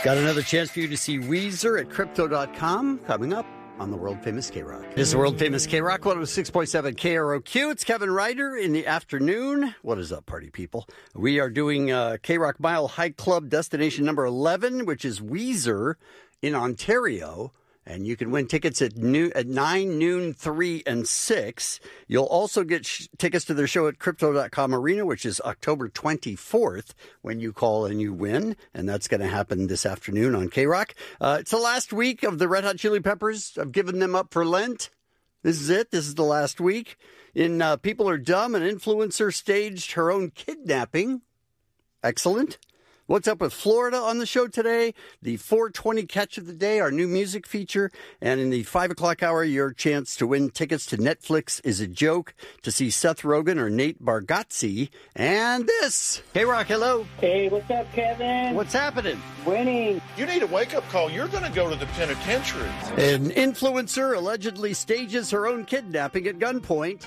Got another chance for you to see Weezer at Crypto.com coming up on the world-famous K-Rock. This is the world-famous K-Rock, 106.7 KROQ. It's Kevin Ryder in the afternoon. What is up, party people? We are doing K-Rock Mile High Club destination number 11, which is Weezer in Ontario. And you can win tickets at 9, noon, 3, and 6. You'll also get tickets to their show at Crypto.com Arena, which is October 24th, when you call and you win. And that's going to happen this afternoon on K-Rock. It's the last week of the Red Hot Chili Peppers. I've given them up for Lent. This is it. This is the last week. In People Are Dumb, an influencer staged her own kidnapping. Excellent. What's up with Florida on the show today? The 420 catch of the day, our new music feature. And in the 5 o'clock hour, your chance to win tickets to Netflix Is a Joke, to see Seth Rogen or Nate Bargatze. And this. Hey, Rock, hello. Hey, what's up, Kevin? What's happening? Winning. You need a wake-up call. You're going to go to the penitentiary. An influencer allegedly stages her own kidnapping at gunpoint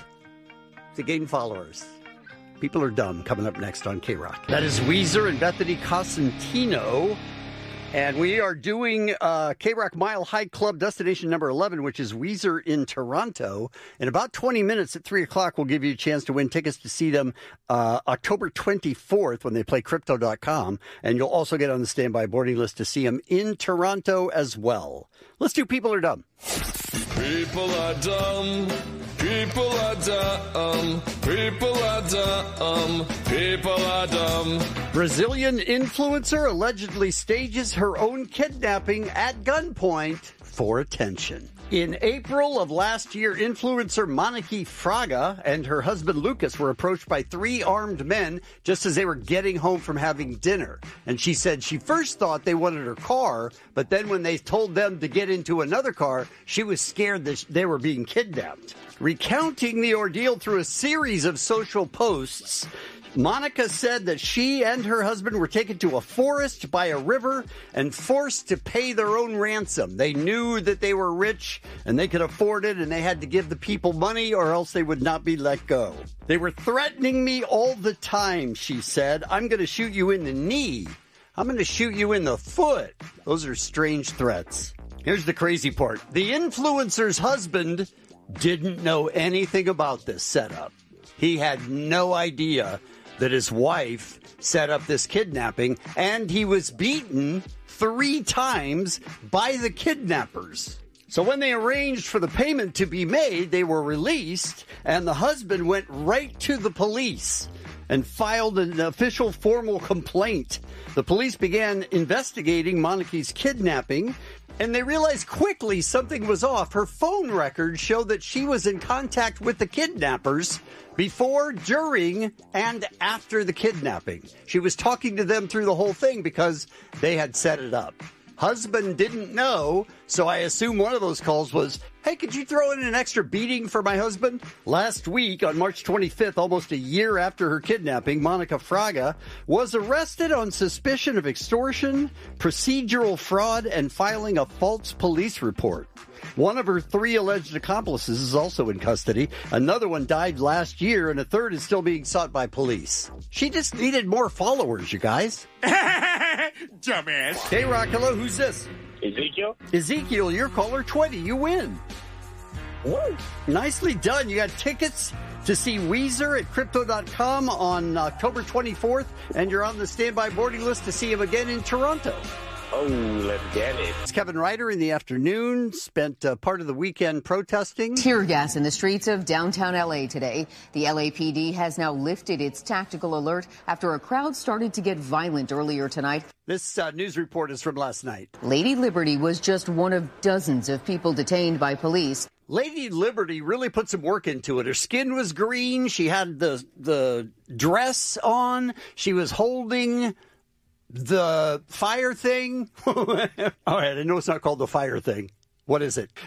to gain followers. People Are Dumb, coming up next on K-Rock. That is Weezer and Bethany Cosentino. And we are doing K-Rock Mile High Club destination number 11, which is Weezer in Toronto. In about 20 minutes at 3 o'clock, we'll give you a chance to win tickets to see them October 24th when they play Crypto.com. And you'll also get on the standby boarding list to see them in Toronto as well. Let's do People Are Dumb. People are dumb. People are dumb. People are dumb. People are dumb. Brazilian influencer allegedly stages her own kidnapping at gunpoint for attention. In April of last year, influencer Monique Fraga and her husband Lucas were approached by 3 armed men just as they were getting home from having dinner. And she said she first thought they wanted her car, but then when they told them to get into another car, she was scared that they were being kidnapped. Recounting the ordeal through a series of social posts, Monica said that she and her husband were taken to a forest by a river and forced to pay their own ransom. They knew that they were rich and they could afford it, and they had to give the people money or else they would not be let go. They were threatening me all the time, she said. I'm going to shoot you in the knee. I'm going to shoot you in the foot. Those are strange threats. Here's the crazy part. The influencer's husband didn't know anything about this setup. He had no idea that his wife set up this kidnapping, and he was beaten 3 times by the kidnappers. So when they arranged for the payment to be made, they were released, and the husband went right to the police and filed an official formal complaint. The police began investigating Monique's kidnapping, and they realized quickly something was off. Her phone records show that she was in contact with the kidnappers before, during, and after the kidnapping. She was talking to them through the whole thing because they had set it up. Husband didn't know, so I assume one of those calls was, hey, could you throw in an extra beating for my husband? Last week, on March 25th, almost a year after her kidnapping, Monica Fraga was arrested on suspicion of extortion, procedural fraud, and filing a false police report. One of her 3 alleged accomplices is also in custody. Another one died last year, and a third is still being sought by police. She just needed more followers, you guys. Dumbass. Hey, Rock, hello, who's this? Ezekiel? Ezekiel, you're caller 20. You win. Woo. Nicely done. You got tickets to see Weezer at Crypto.com on October 24th, and you're on the standby boarding list to see him again in Toronto. Oh, let's get it. It's Kevin Ryder in the afternoon. Spent part of the weekend protesting. Tear gas in the streets of downtown L.A. today. The LAPD has now lifted its tactical alert after a crowd started to get violent earlier tonight. This news report is from last night. Lady Liberty was just one of dozens of people detained by police. Lady Liberty really put some work into it. Her skin was green. She had the dress on. She was holding the fire thing. All right, I know it's not called the fire thing. What is it?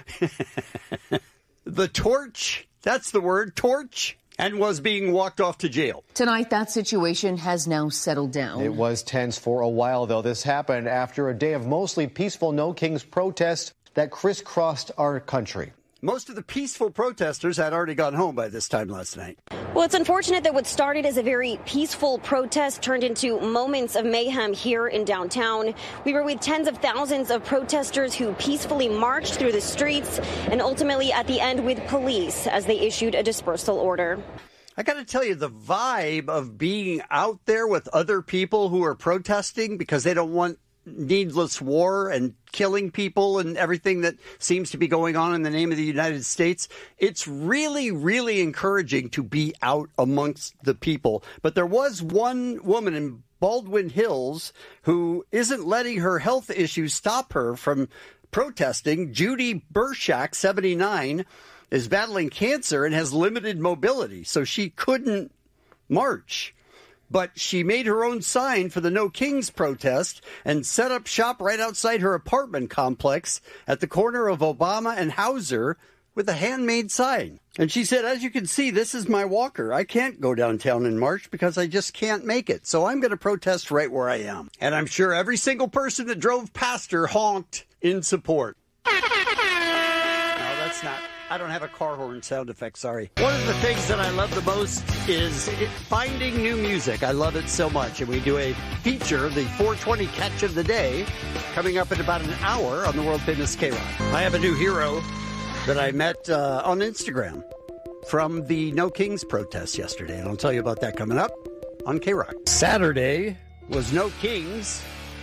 The torch. That's the word, torch. And was being walked off to jail. Tonight, that situation has now settled down. It was tense for a while, though. This happened after a day of mostly peaceful No Kings protests that crisscrossed our country. Most of the peaceful protesters had already gone home by this time last night. Well, it's unfortunate that what started as a very peaceful protest turned into moments of mayhem here in downtown. We were with tens of thousands of protesters who peacefully marched through the streets and ultimately at the end with police as they issued a dispersal order. I got to tell you, the vibe of being out there with other people who are protesting because they don't want needless war and killing people and everything that seems to be going on in the name of the United States. It's really, really encouraging to be out amongst the people. But there was one woman in Baldwin Hills who isn't letting her health issues stop her from protesting. Judy Burshak, 79, is battling cancer and has limited mobility, so she couldn't march. But she made her own sign for the No Kings protest and set up shop right outside her apartment complex at the corner of Obama and Hauser with a handmade sign. And she said, as you can see, this is my walker. I can't go downtown in March because I just can't make it. So I'm going to protest right where I am. And I'm sure every single person that drove past her honked in support. No, that's not... I don't have a car horn sound effect, sorry. One of the things that I love the most is finding new music. I love it so much. And we do a feature, the 420 Catch of the Day, coming up in about an hour on the world famous K-Rock. I have a new hero that I met on Instagram from the No Kings protest yesterday. And I'll tell you about that coming up on K-Rock. Saturday was No Kings.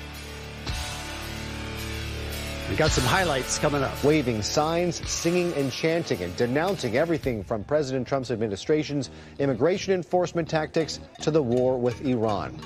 We got some highlights coming up. Waving signs, singing and chanting, and denouncing everything from President Trump's administration's immigration enforcement tactics to the war with Iran.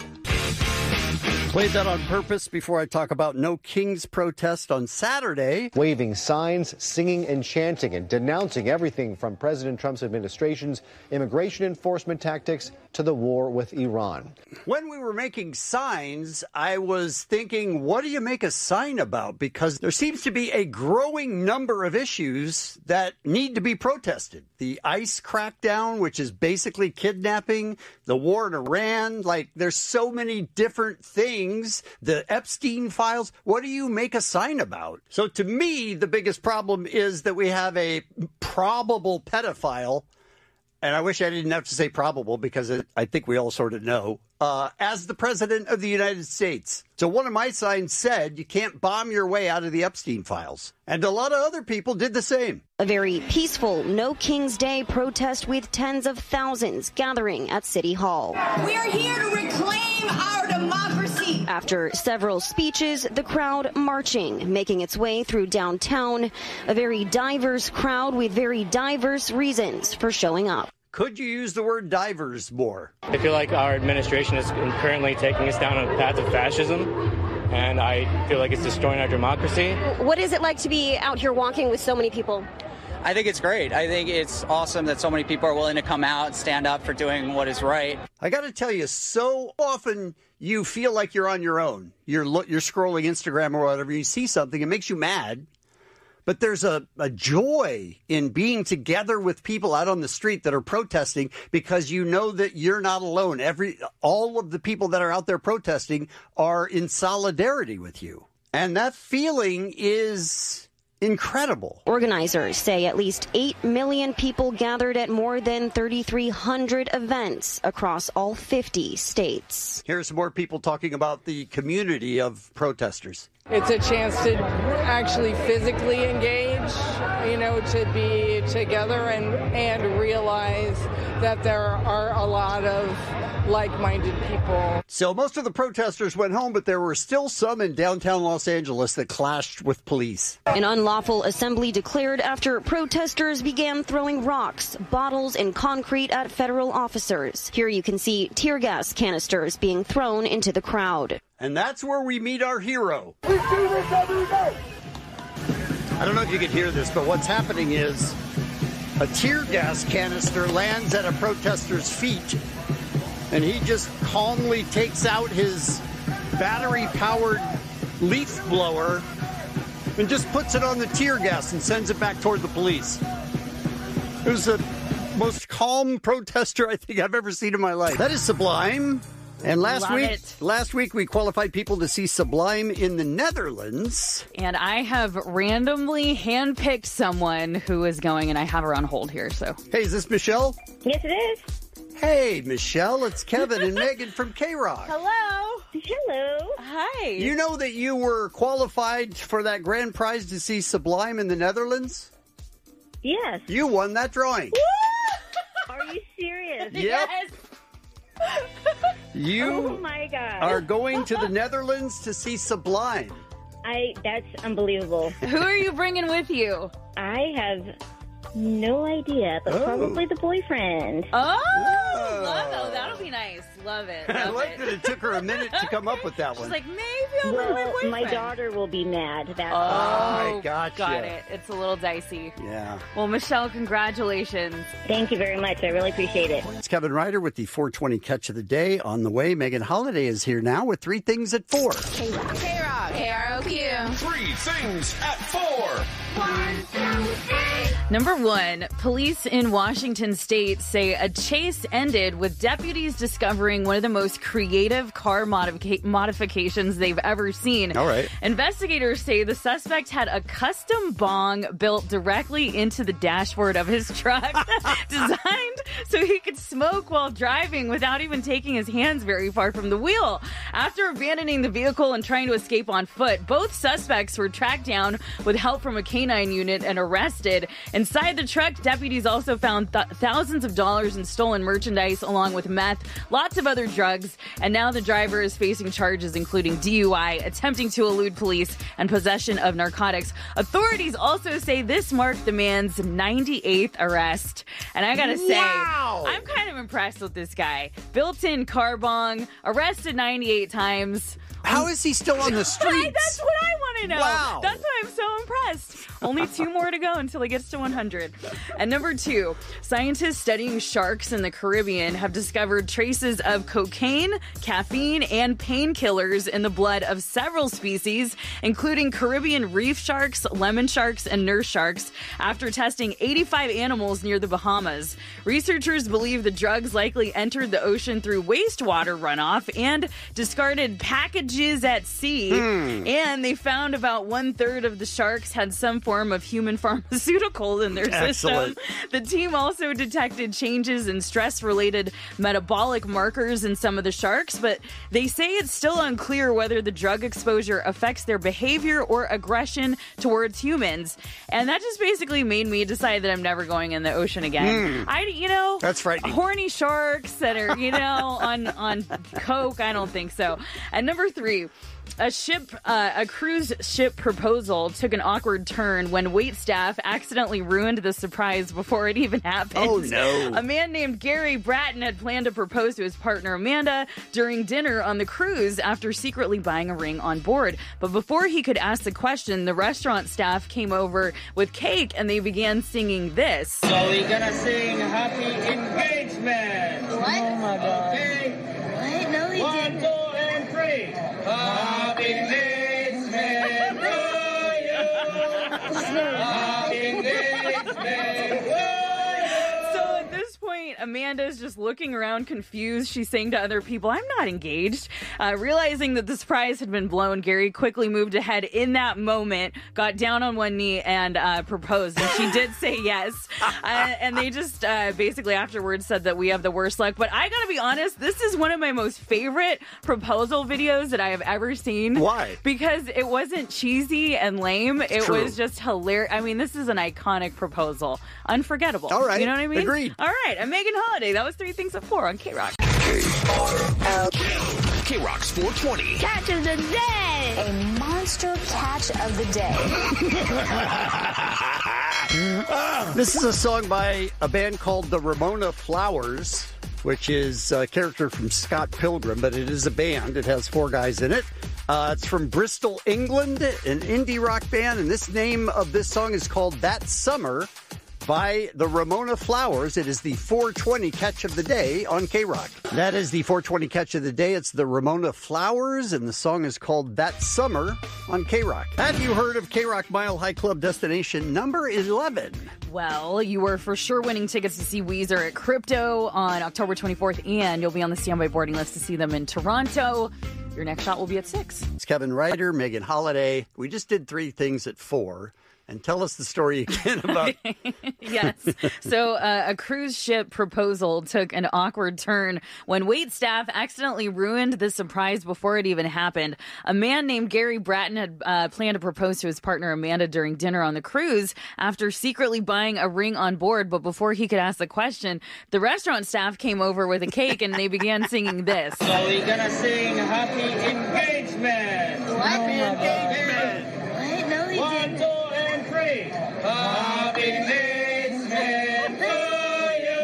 Played that on purpose before I talk about No Kings protest on Saturday. Waving signs, singing and chanting, and denouncing everything from President Trump's administration's immigration enforcement tactics to the war with Iran. When we were making signs, I was thinking, what do you make a sign about? Because there seems to be a growing number of issues that need to be protested. The ICE crackdown, which is basically kidnapping, the war in Iran, like there's so many different things. The Epstein files, what do you make a sign about? So to me, the biggest problem is that we have a probable pedophile, and I wish I didn't have to say probable because I think we all sort of know, as the president of the United States. So one of my signs said, you can't bomb your way out of the Epstein files. And a lot of other people did the same. A very peaceful No Kings Day protest with tens of thousands gathering at City Hall. We are here to reclaim our democracy. After several speeches, the crowd marching, making its way through downtown. A very diverse crowd with very diverse reasons for showing up. Could you use the word divers more? I feel like our administration is currently taking us down a path of fascism, and I feel like it's destroying our democracy. What is it like to be out here walking with so many people? I think it's great. I think it's awesome that so many people are willing to come out and stand up for doing what is right. I got to tell you, so often you feel like you're on your own. You're scrolling Instagram or whatever, you see something, it makes you mad. But there's a joy in being together with people out on the street that are protesting because you know that you're not alone. All of the people that are out there protesting are in solidarity with you. And that feeling is incredible. Organizers say at least 8 million people gathered at more than 3,300 events across all 50 states. Here's some more people talking about the community of protesters. It's a chance to actually physically engage, to be together and realize that there are a lot of like-minded people. So most of the protesters went home, but there were still some in downtown Los Angeles that clashed with police. An unlawful assembly declared after protesters began throwing rocks, bottles, and concrete at federal officers. Here you can see tear gas canisters being thrown into the crowd. And that's where we meet our hero. We do this every day. I don't know if you can hear this, but what's happening is a tear gas canister lands at a protester's feet, and he just calmly takes out his battery-powered leaf blower and just puts it on the tear gas and sends it back toward the police. It was the most calm protester I think I've ever seen in my life. That is sublime. And Love it. last week we qualified people to see Sublime in the Netherlands. And I have randomly handpicked someone who is going, and I have her on hold here. So, hey, is this Michelle? Yes, it is. Hey, Michelle, it's Kevin and Megan from K-Rock. hello. Hello. Hi. You know that you were qualified for that grand prize to see Sublime in the Netherlands? Yes. You won that drawing. Are you serious? Yep. Yes. You Oh my God. are going to the Netherlands to see Sublime. That's unbelievable. Who are you bringing with you? I have no idea, but probably the boyfriend. Oh, that'll be nice. Love it. I Love like it. that it took her a minute to come up with that She's one. like, maybe I'll bring my boyfriend. My daughter will be mad. That's I gotcha. Got it. It's a little dicey. Yeah. Well, Michelle, congratulations. Thank you very much. I really appreciate it. It's Kevin Ryder with the 420 Catch of the Day on the way. Megan Holiday is here now with 3 Things at 4. K-Rock. KROQ. 3 Things at 4. 1, 2, 3. Number 1, police in Washington state say a chase ended with deputies discovering one of the most creative car modifications they've ever seen. All right. Investigators say the suspect had a custom bong built directly into the dashboard of his truck, designed so he could smoke while driving without even taking his hands very far from the wheel. After abandoning the vehicle and trying to escape on foot, both suspects were tracked down with help from a canine unit and arrested. Inside the truck, deputies also found thousands of dollars in stolen merchandise along with meth, lots of other drugs, and now the driver is facing charges including DUI, attempting to elude police, and possession of narcotics. Authorities also say this marked the man's 98th arrest. And I gotta say, I'm kind of impressed with this guy. Built-in car bong, arrested 98 times. How is he still on the streets? That's what I want to know. Wow. That's why I'm so impressed. Only 2 more to go until he gets to 100. And number 2, scientists studying sharks in the Caribbean have discovered traces of cocaine, caffeine, and painkillers in the blood of several species, including Caribbean reef sharks, lemon sharks, and nurse sharks, after testing 85 animals near the Bahamas. Researchers believe the drugs likely entered the ocean through wastewater runoff and discarded packages at sea. And they found about 1/3 of the sharks had some form of human pharmaceutical in their Excellent. system. The team also detected changes in stress-related metabolic markers in some of the sharks, but they say it's still unclear whether the drug exposure affects their behavior or aggression towards humans. And that just basically made me decide that I'm never going in the ocean again. That's frightening. Horny sharks that are, on coke, I don't think so. And number 3, a cruise ship proposal took an awkward turn when wait staff accidentally ruined the surprise before it even happened. Oh, no. A man named Gary Bratton had planned to propose to his partner Amanda during dinner on the cruise after secretly buying a ring on board. But before he could ask the question, the restaurant staff came over with cake and they began singing this. So we're gonna sing Happy Engagement. What? Oh my God. Okay. What? No, he 1, didn't. 2, and 3. Happy Engagement to you. Happy Engagement to you. So at this point, Amanda's just looking around confused. She's saying to other people, I'm not engaged. Realizing that the surprise had been blown, Gary quickly moved ahead in that moment, got down on one knee and proposed. And she did say yes. And they just basically afterwards said that we have the worst luck. But I gotta be honest, this is one of my most favorite proposal videos that I have ever seen. Why? Because it wasn't cheesy and lame. It True. was just hilarious. I mean, this is an iconic proposal. Unforgettable. All right. You know what I mean? Agreed. All right. I'm Megan Holiday. That was 3 Things at 4 on K-Rock. K-Rock's 420. Catch of the day. A monster catch of the day. This is a song by a band called the Ramona Flowers, which is a character from Scott Pilgrim, but it is a band. It has 4 guys in it. It's from Bristol, England, an indie rock band, and this name of this song is called That Summer by the Ramona Flowers. It is the 420 Catch of the Day on K-Rock. That is the 420 Catch of the Day. It's the Ramona Flowers, and the song is called That Summer on K-Rock. Have you heard of K-Rock Mile High Club destination number 11? Well, you were for sure winning tickets to see Weezer at Crypto on October 24th, and you'll be on the standby boarding list to see them in Toronto. Your next shot will be at 6. It's Kevin Ryder, Megan Holiday. We just did 3 things at 4. And tell us the story again about... Yes. So a cruise ship proposal took an awkward turn when wait staff accidentally ruined the surprise before it even happened. A man named Gary Bratton had planned to propose to his partner Amanda during dinner on the cruise after secretly buying a ring on board. But before he could ask the question, the restaurant staff came over with a cake and they began singing this. So we're gonna sing Happy Engagement. Happy Engagement. What? No, he 1, didn't. 2, and 3. Happy Engagement to you.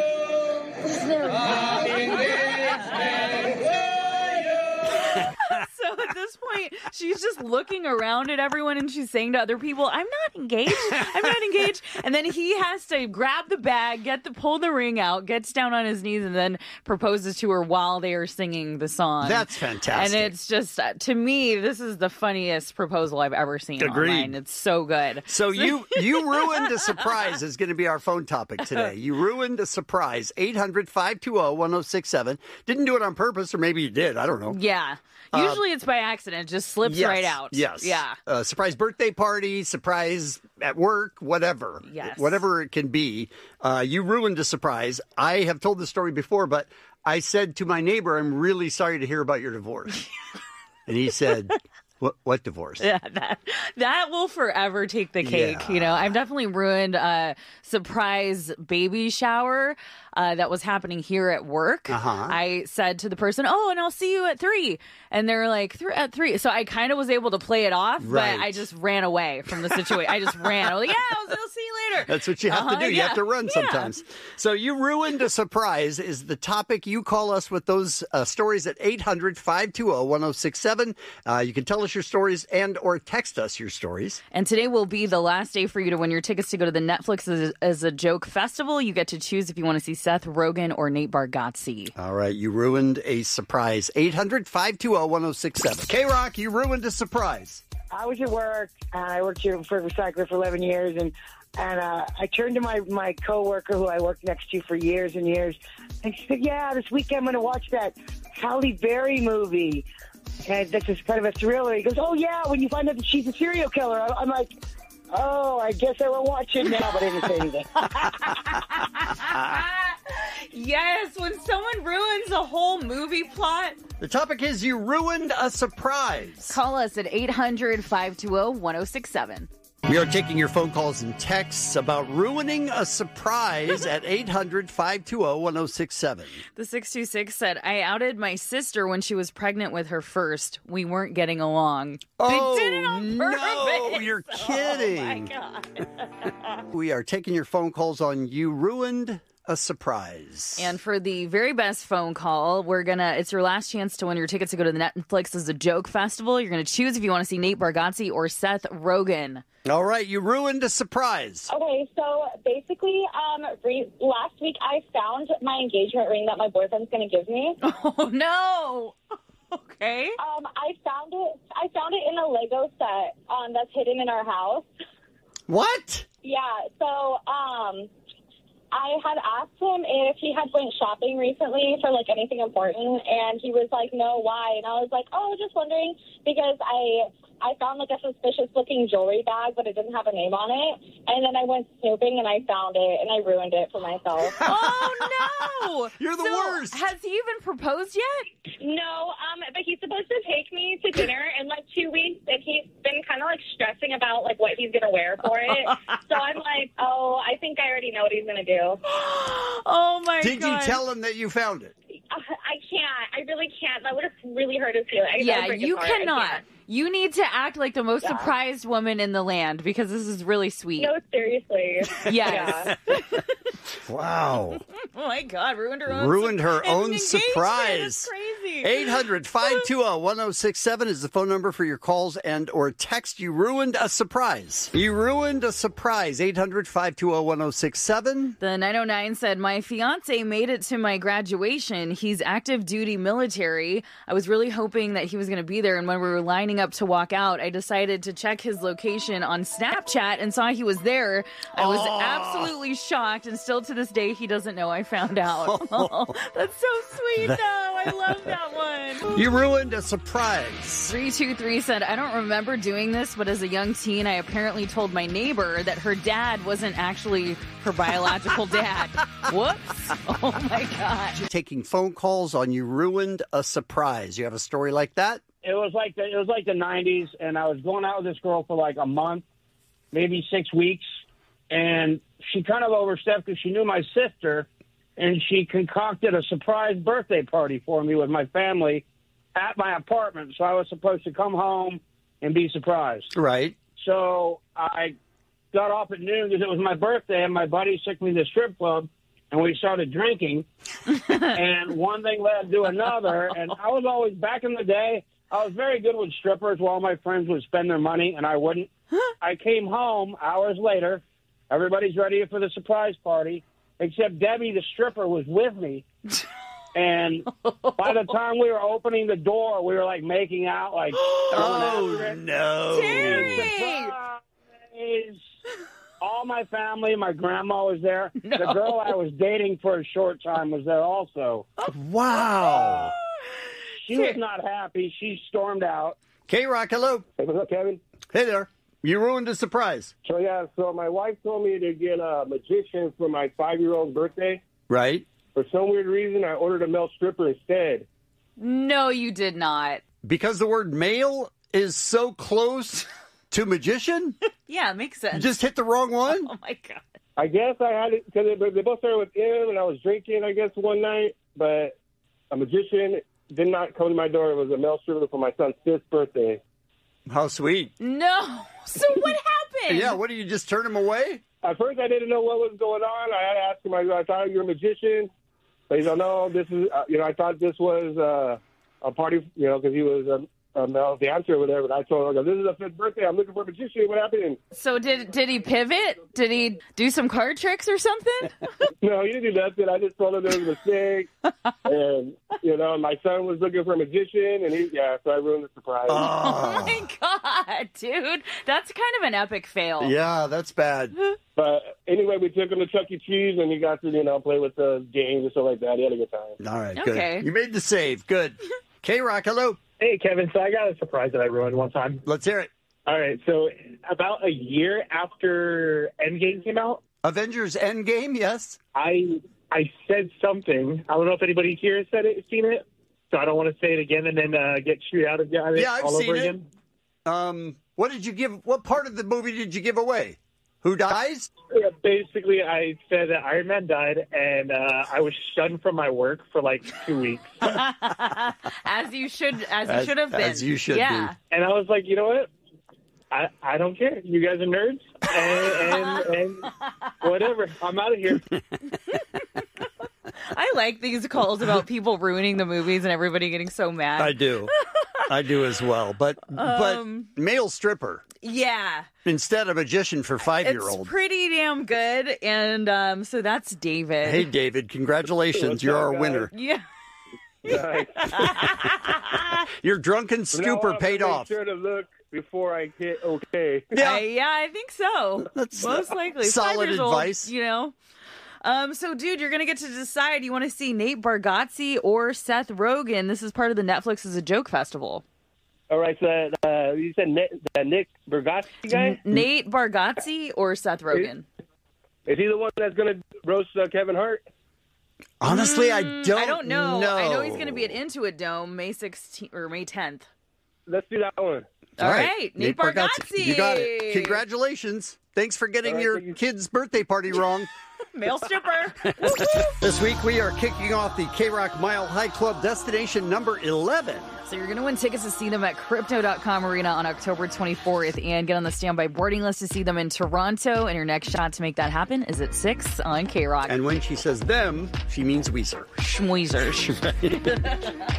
Happy Engagement to you. So at this point, she's just looking around at everyone and she's saying to other people, I'm not engaged. I'm not engaged. And then he has to grab the bag, pull the ring out, gets down on his knees, and then proposes to her while they are singing the song. That's fantastic. And it's just, to me, this is the funniest proposal I've ever seen online. It's so good. So you ruined a surprise is going to be our phone topic today. You ruined a surprise. 800-520-1067. Didn't do it on purpose, or maybe you did. I don't know. Yeah. Usually it's by accident. It just slips right out. Yes. Yeah. Surprise birthday party, surprise at work, whatever. Yes. Whatever it can be. You ruined a surprise. I have told this story before, but I said to my neighbor, I'm really sorry to hear about your divorce. And he said... What divorce? Yeah, that will forever take the cake. Yeah. You know, I've definitely ruined a surprise baby shower that was happening here at work. I said to the person, "Oh, and I'll see you at 3." And they're like, at 3. So I kind of was able to play it off, Right. but I just ran away from the situation. I just ran. I was like, "Yeah, I'll see you later." That's what you have to do. You have to run sometimes. So you ruined a surprise is the topic. You call us with those stories at 800-520-1067. You can tell us your stories and or text us your stories. And today will be the last day for you to win your tickets to go to the Netflix as a Joke Festival. You get to choose if you want to see Seth Rogen or Nate Bargatze. All right, you ruined a surprise. 800-520-1067. K-Rock, you ruined a surprise. I was at work, and I worked here for Recycler for 11 years, and I turned to my coworker who I worked next to for years and years, and she said, "Yeah, this weekend I'm going to watch that Halle Berry movie. And this is kind of a thriller." He goes, "Oh, yeah, when you find out that she's a serial killer." I'm like, "Oh, I guess I won't watch it now," but I didn't say anything. Yes, when someone ruins a whole movie plot. The topic is you ruined a surprise. Call us at 800-520-1067. We are taking your phone calls and texts about ruining a surprise at 800-520-1067. The 626 said, "I outed my sister when she was pregnant with her first. We weren't getting along." Oh, they did it on purpose. no, you're kidding. Oh, my God. We are taking your phone calls on you ruined a surprise. And for the very best phone call, it's your last chance to win your tickets to go to the Netflix as a Joke Festival. You're going to choose if you want to see Nate Bargatze or Seth Rogen. All right, you ruined a surprise. Okay, so basically, last week I found my engagement ring that my boyfriend's going to give me. Oh no! Okay. I found it in a Lego set that's hidden in our house. What? Yeah. So I had asked him if he had went shopping recently for like anything important, and he was like, "No, why?" And I was like, "Oh, just wondering because I found like a suspicious looking jewelry bag, but it didn't have a name on it. And then I went snooping and I found it and I ruined it for myself." Oh no! You're the worst. Has he even proposed yet? No, but he's supposed to take me to dinner in like 2 weeks, and he's been kind of like stressing about like what he's gonna wear for it. So I'm like, oh, I think I already know what he's gonna do. Oh my God! Did you tell him that you found it? I can't. I really can't. That would have really hurt his feelings. Yeah, you cannot. You need to act like the most surprised woman in the land because this is really sweet. No, seriously. Yes. Wow. Oh my God, ruined her own surprise. That's crazy. 800-520-1067 is the phone number for your calls and or text. You ruined a surprise. 800-520-1067. The 909 said, my fiance made it to my graduation. He's active duty military. I was really hoping that he was going to be there. And when we were lining up to walk out, I decided to check his location on Snapchat and saw he was there. I was absolutely shocked. And still to this day, he doesn't know I found out. That's so sweet, though. I love that one. You ruined a surprise. 323 said, I don't remember doing this, but as a young teen, I apparently told my neighbor that her dad wasn't actually her biological dad. Whoops. Oh, my God. Taking phone calls on You Ruined a Surprise. You have a story like that? It was like the 90s, and I was going out with this girl for like a month, maybe 6 weeks, and she kind of overstepped because she knew my sister, and she concocted a surprise birthday party for me with my family at my apartment. So I was supposed to come home and be surprised. Right. So I got off at noon because it was my birthday, and my buddy took me to the strip club, and we started drinking. And one thing led to another. And I was always, back in the day, I was very good with strippers while my friends would spend their money, and I wouldn't. I came home hours later. Everybody's ready for the surprise party, except Debbie, the stripper, was with me. And by the time we were opening the door, we were, like, making out, like... Oh, no. Terry! All my family, my grandma was there. No. The girl I was dating for a short time was there also. Wow. She was not happy. She stormed out. K-Rock, hello. Hey, what's up, Kevin? Hey there. You ruined a surprise. So my wife told me to get a magician for my 5-year-old's birthday. Right. For some weird reason, I ordered a male stripper instead. No, you did not. Because the word male is so close to magician? Yeah, it makes sense. You just hit the wrong one? Oh, my God. I guess I had it because they both started with M, and I was drinking, I guess, one night. But a magician did not come to my door. It was a male stripper for my son's 5th birthday. How sweet. No. So what happened? Yeah, what, did you just turn him away? At first, I didn't know what was going on. I had to ask him, I thought you were a magician. But he's like, no, this is, I thought this was a party, because he was a male dancer or whatever. And I told him, this is a 5th birthday. I'm looking for a magician. What happened? So did he pivot? Did he do some card tricks or something? No, he didn't do nothing. I just told him there was a mistake. And, my son was looking for a magician. And so I ruined the surprise. Oh, my God, dude. That's kind of an epic fail. Yeah, that's bad. But anyway, we took him to Chuck E. Cheese, and he got to, play with the games and stuff like that. He had a good time. All right, okay. Good. You made the save. Good. K-Rock, hello. Hey, Kevin. So I got a surprise that I ruined one time. Let's hear it. All right. So about a year after Endgame came out. Avengers Endgame, yes. I said something. I don't know if anybody here has seen it. So I don't want to say it again and then get chewed out of it I've all seen over it. again. What did you give? What part of the movie did you give away? Who dies? Yeah, basically, I said that Iron Man died, and I was shunned from my work for like 2 weeks. As you should have been. As you should be. And I was like, you know what? I don't care. You guys are nerds, and whatever. I'm out of here. I like these calls about people ruining the movies and everybody getting so mad. I do. I do as well. But male stripper. Yeah. Instead of magician for 5-year-old. It's pretty damn good. And so that's David. Hey, David. Congratulations. You're our winner. Yeah. Your drunken stupor paid off. Sure to look before I hit okay. Yeah, I think so. That's most likely. Solid 5 years old, advice. So, dude, you're going to get to decide. You want to see Nate Bargatze or Seth Rogen. This is part of the Netflix is a Joke Festival. All right, so you said Nick Bargatze guy? Nate Bargatze or Seth Rogen? Is he the one that's going to roast Kevin Hart? Honestly, I don't know. know. I know he's going to be at Intuit Dome May 16th or May 10th. Let's do that one. All right. Nate Bargatze. You got it. Congratulations. Thanks for getting your kid's birthday party wrong. Male stripper. This week we are kicking off the K-Rock Mile High Club destination number 11. So you're going to win tickets to see them at Crypto.com Arena on October 24th and get on the standby boarding list to see them in Toronto. And your next shot to make that happen is at 6 on K-Rock. And when she says them, she means Weezer. Schmeezer.